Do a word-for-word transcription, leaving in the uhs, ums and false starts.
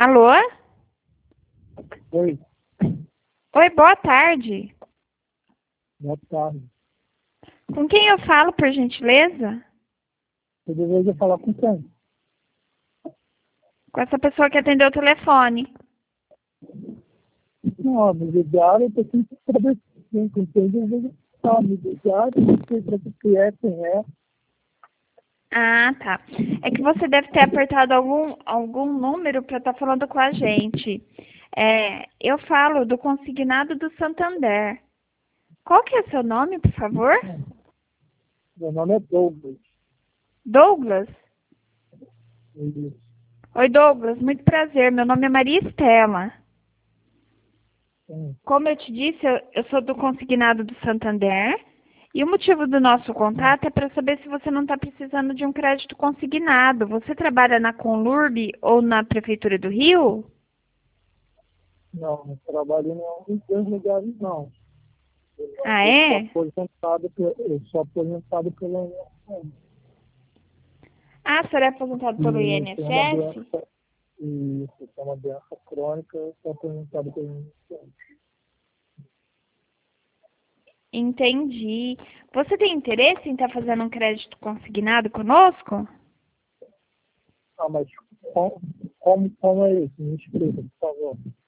Alô? Oi, Oi, boa tarde. boa tarde. Com quem eu falo, por gentileza? Eu deveria falar com quem? Com essa pessoa que atendeu o telefone. Não, me ligaram, eu tô sem saber quem com quem eu deveria falar. Me ligaram, não sei para que é, quem é. Ah, tá. É que você deve ter apertado algum, algum número para estar falando com a gente. É, eu falo do consignado do Santander. Qual que é o seu nome, por favor? Meu nome é Douglas. Douglas? Isso. Oi, Douglas, muito prazer. Meu nome é Maria Estela. Sim. Como eu te disse, eu, eu sou do consignado do Santander. E o motivo do nosso contato é para saber se você não está precisando de um crédito consignado. Você trabalha na Conlurb ou na Prefeitura do Rio? Não, não trabalho em nenhum dos dois lugares, não. Ah, Eu sou é? aposentado, pe- eu sou aposentado pela I N S S. Ah, o senhor é aposentado pelo E eu tenho uma I N S S? doença, e eu tenho uma doença crônica, eu sou aposentado pela I N S S. Entendi. Você tem interesse em estar fazendo um crédito consignado conosco? Ah, mas como, como, como é isso? Me explica, por favor.